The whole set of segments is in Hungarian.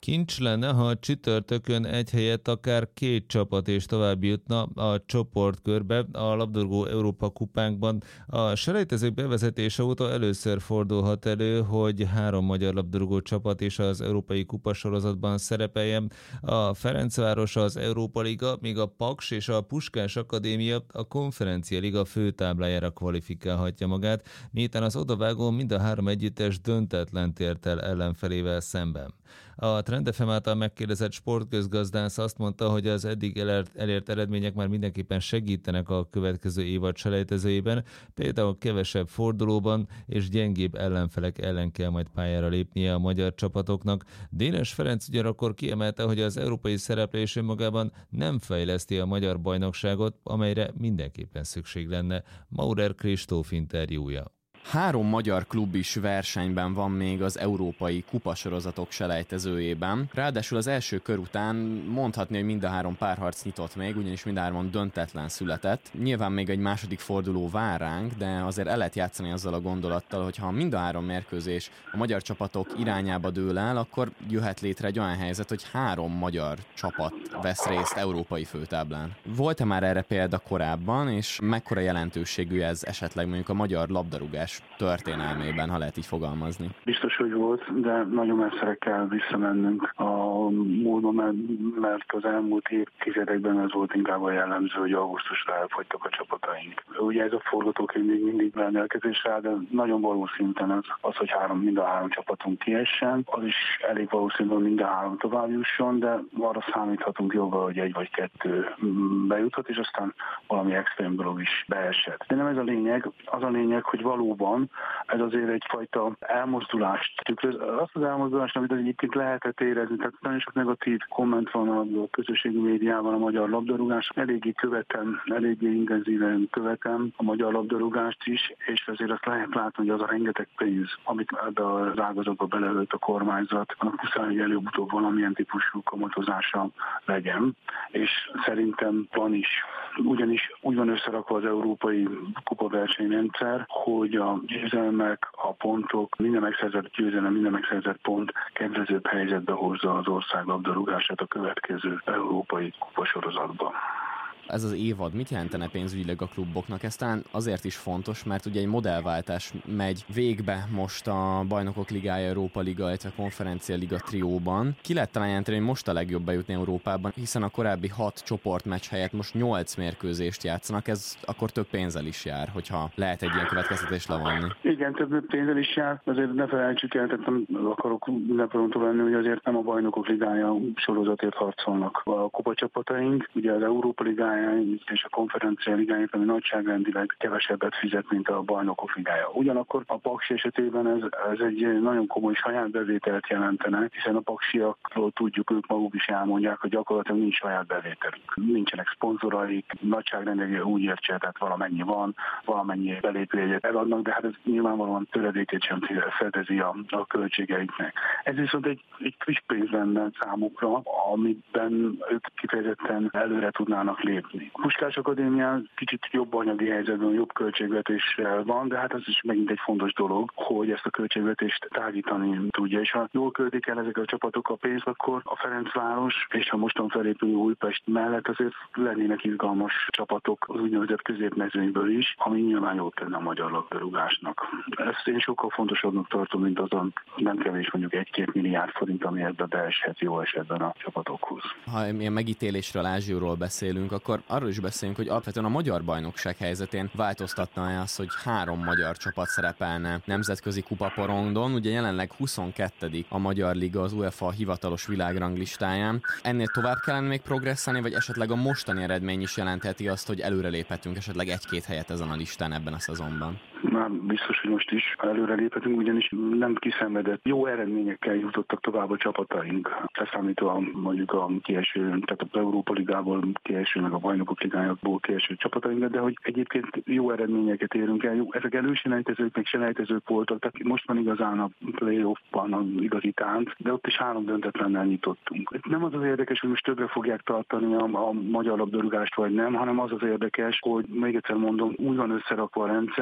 Kincs lenne, ha csütörtökön egy helyett akár 2 csapat is tovább jutna a csoportkörbe a labdarúgó Európa kupánkban. A selejtezők bevezetése óta először fordulhat elő, hogy 3 magyar labdarúgó csapat is az Európai Kupa sorozatban szerepeljen. A Ferencváros az Európa Liga, míg a Paks és a Puskás Akadémia a Konferencia Liga főtáblájára kvalifikálhatja magát, miután az odavágó mind a 3 együttes döntetlent ért el ellenfelével szemben. A Trend FM által megkérdezett sportközgazdász azt mondta, hogy az eddig elért eredmények már mindenképpen segítenek a következő évad selejtezőjében, például kevesebb fordulóban és gyengébb ellenfelek ellen kell majd pályára lépnie a magyar csapatoknak. Dénes Ferenc ugyanakkor kiemelte, hogy az európai szereplés önmagában nem fejleszti a magyar bajnokságot, amelyre mindenképpen szükség lenne. Maurer Kristóf interjúja. 3 magyar klub is versenyben van még az európai kupasorozatok selejtezőjében. Ráadásul az első kör után mondhatni, hogy mind a 3 párharc nyitott még, ugyanis mind a 3 döntetlen született. Nyilván még egy második forduló vár ránk, de azért el lehet játszani azzal a gondolattal, hogy ha mind a 3 mérkőzés a magyar csapatok irányába dől el, akkor jöhet létre egy olyan helyzet, hogy 3 magyar csapat vesz részt európai főtáblán. Volt-e már erre példa korábban, és mekkora jelentőségű ez esetleg mondjuk a magyar labdarúgás történelmében, ha lehet így fogalmazni? Biztos, hogy volt, de nagyon messzire kell visszamennünk a múltban, mert az elmúlt évtizedekben ez volt inkább a jellemző, hogy augusztusra elfogytak a csapataink. Ugye ez a forgatókönyv még mindig rendelkezésre áll, de nagyon valószínűtlen az, hogy mind a 3 csapatunk kiessen. Az is elég valószínű, hogy mind a 3 tovább jusson, de arra számíthatunk jobban, hogy 1 vagy 2 bejuthat, és aztán valami extrém dolog is beesett. De nem ez a lényeg. Az a lényeg, hogy valóban ez azért egyfajta elmozdulást tükröz. Azt az elmozdulást, amit egyébként lehetett érezni, tehát nagyon sok negatív komment van a közösségi médiában a magyar labdarúgás. Eléggé intenzíven követem a magyar labdarúgást is, és azért azt lehet látni, hogy az a rengeteg pénz, amit ebbe az ágazatba beleölt a kormányzat, annak muszáj, hogy előbb-utóbb valamilyen típusú kamatozása legyen, és szerintem van is. Ugyanis úgy van összerakva az európai kupaversenyrendszer, hogy a győzelmek, a pontok, minden megszerzett győzelem, minden megszerzett pont kedvezőbb helyzetbe hozza az ország labdarúgását a következő európai kupasorozatban. Ez az évad mit jelentene pénzügyileg a kluboknak? Ez talán azért is fontos, mert ugye egy modellváltás megy végbe most a Bajnokok Ligája, Európa Liga, illetve Konferencia Liga trióban. Ki lehet talán jelenteni, hogy most a legjobb bejutni Európában, hiszen a korábbi 6 csoportmeccs helyett most 8 mérkőzést játszanak, ez akkor több pénzzel is jár, hogyha lehet egy ilyen következtetést levonni. Igen, több pénzzel is jár, azért ne felejtsük el, tehát nem akarok leporontó venni, hogy azért nem a Bajnokok Ligája sorozatért harcolnak a kupacsapataink, ugye az Európa Ligája és a Konferencia Ligáját, ami nagyságrendileg kevesebbet fizet, mint a Bajnokok Ligája. Ugyanakkor a Paks esetében ez egy nagyon komoly saját bevételt jelentene, hiszen a paksiakról tudjuk, ők maguk is elmondják, hogy gyakorlatilag nincs saját bevételük. Nincsenek szponzoraik, nagyságrendileg úgy értse, tehát valamennyi van, valamennyi belépőjegyet eladnak, de hát ez nyilvánvalóan töredékét sem fedezi a költségeiknek. Ez viszont egy friss pénz lenne számukra, amiben ők kifejezetten előre tudnának lépni. Puskás Akadémia kicsit jobb anyagi helyzetben, jobb költségvetéssel van, de hát ez is megint egy fontos dolog, hogy ezt a költségvetést tágítani tudja. És ha jól költik el ezek a csapatok a pénzt, akkor a Ferencváros és a mostan felépülő Újpest mellett azért lennének izgalmas csapatok az úgynevezett középmezőnyből is, ami nyilván jót tenne a magyar labdarúgásnak. Ezt én sokkal fontosabbnak tartom, mint azon nem kevés mondjuk 1-2 milliárd forint, ami ebbe beeshet jó esetben a csapatokhoz. Ha ilyen megítélésről, ázsióról beszélünk, akkor arról is beszélünk, hogy alapvetően a magyar bajnokság helyzetén változtatna az, hogy 3 magyar csapat szerepelne nemzetközi kupaporondon. Ugye jelenleg 22. a Magyar Liga az UEFA hivatalos világranglistáján. Ennél tovább kellene még progresszálni, vagy esetleg a mostani eredmény is jelentheti azt, hogy előreléphetünk esetleg 1-2 helyet ezen a listán ebben a szezonban? Már biztos, hogy most is előreléphetünk, ugyanis nem kiszenvedett jó eredményekkel jutottak tovább a csapataink. Leszámítva mondjuk a kieső, tehát az Európa Ligából kieső, meg a Bajnokok Ligájából kieső csapataink, de hogy egyébként jó eredményeket érünk el. Jó, ezek előselejtezők, meg selejtezők voltak, tehát most van igazán a play-offban az igazi tánc, de ott is 3 döntetlennel nyitottunk. Nem az érdekes, hogy most többre fogják tartani a magyar labdarúgást, vagy nem, hanem az érdekes, hogy még egyszer mondom, úgy van összerakva a rendszer, hogy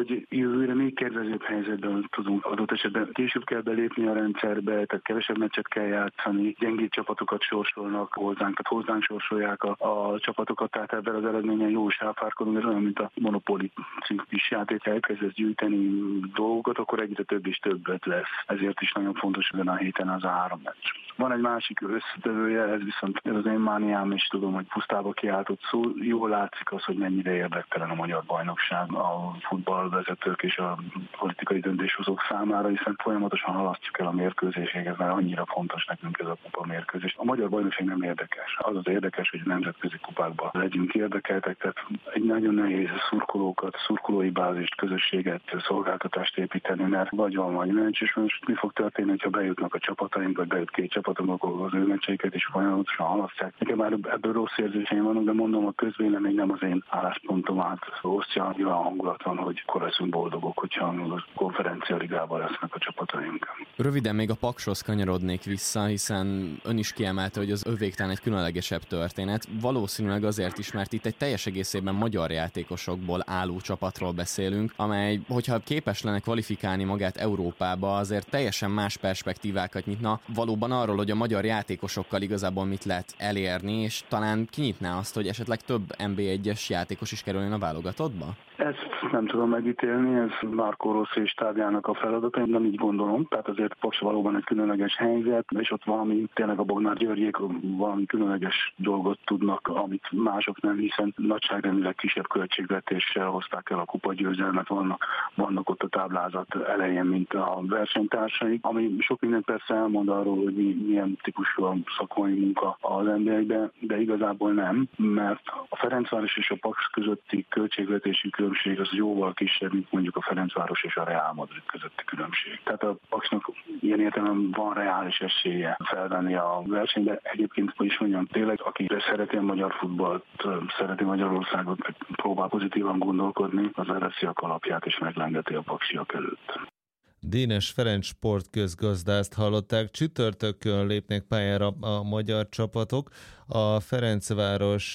hogy jövőre még kedvezőbb helyzetben tudunk adott esetben. Később kell belépni a rendszerbe, tehát kevesebb meccset kell játszani, gyengébb csapatokat sorsolnak hozzánk, tehát hozzánk sorsolják a csapatokat, tehát ebben az eredményen jó is elfárkodunk, ez olyan, mint a Monopoly kis játék, ha elkezdesz gyűjteni dolgokat, akkor egyre több és többet lesz. Ezért is nagyon fontos ezen a héten az a 3 meccs. Van egy másik összetevője, ez viszont ez az én mániám, és tudom, hogy pusztába kiáltott szó. Jól látszik az, hogy mennyire érdektelen a magyar bajnokság a futballvezetők és a politikai döntéshozók számára, hiszen folyamatosan halasztjuk el a mérkőzéseket, mert annyira fontos nekünk ez a kupa mérkőzés. A magyar bajnokság nem érdekes. Az az érdekes, hogy a nemzetközi kupákban legyünk érdekeltek, tehát egy nagyon nehéz szurkolói bázist, közösséget, szolgáltatást építeni, mert vagy van, vagy nincs, és most mi fog történni, ha bejutnak a csapataink, vagy bejut 2 csapatunk, akkor az ő meccseiket is folyamatosan halasztják. Nekem már ebből rossz érzéseim vannak, de mondom, a közvélemény nem az én álláspontomat osztja, olyan hangulat van, hogy akkor leszünk boldogok, hogyha a konferencialigában lesznek a csapataink. Röviden még a Pakshoz kanyarodnék vissza, hiszen ön is kiemelte, hogy az övék talán egy különlegesebb történet. Valószínűleg azért is, mert itt egy teljes egészében magyar játékosokból álló csapatról beszélünk, amely, hogyha képes lenne kvalifikálni magát Európába, azért teljesen más perspektívákat nyitna valóban arról, hogy a magyar játékosokkal igazából mit lehet elérni, és talán kinyitná azt, hogy esetleg több NB1-es játékos is kerüljön a válogatottba? Ezt nem tudom megítélni, ez Marco Rossi és tábjának a feladata, én nem így gondolom, tehát azért Paks valóban egy különleges helyzet, és ott valami, tényleg a Bognár Györgyék valami különleges dolgot tudnak, amit mások nem, hiszen nagyságrendileg kisebb költségvetéssel hozták el a kupagyőzelmet, vannak ott a táblázat elején, mint a versenytársaik, ami sok mindent persze elmond arról, hogy milyen típusú a szakmai munka az NBA-ben, de igazából nem, mert a Ferencváros és a Paks közötti költségvetési különbség az jóval kisebb, mint mondjuk a Ferencváros és a Real Madrid közötti különbség. Tehát a Paksnak ilyen értelemben van reális esélye felvenni a versenybe. Egyébként, hogy is mondjam, tényleg, aki szereti a magyar futballt, szereti Magyarországot, próbál pozitívan gondolkodni, az elveszi a kalapját és meglengeti a paksiak előtt. Dénes Ferenc sportközgazdászt hallották. Csütörtökön lépnek pályára a magyar csapatok. A Ferencváros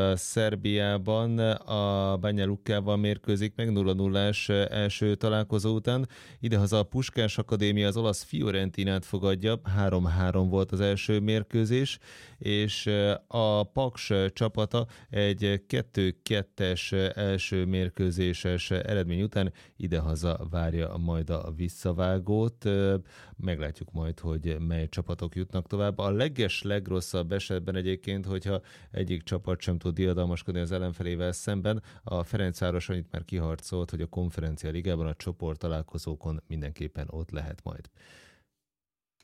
Szerbiában a Banja Lukával mérkőzik meg 0-0-ás első találkozó után. Idehaza a Puskás Akadémia az olasz Fiorentinát fogadja, 3-3 volt az első mérkőzés, és a Paks csapata egy 2-2-es első mérkőzéses eredmény után idehaza várja majd a visszavágót. Meglátjuk majd, hogy mely csapatok jutnak tovább. A legrosszabb esetben egyébként, hogyha egyik csapat sem tud diadalmaskodni az ellenfelével szemben, a Ferencváros annyit már kiharcolt, hogy a Konferencia Ligában a csoport találkozókon mindenképpen ott lehet majd.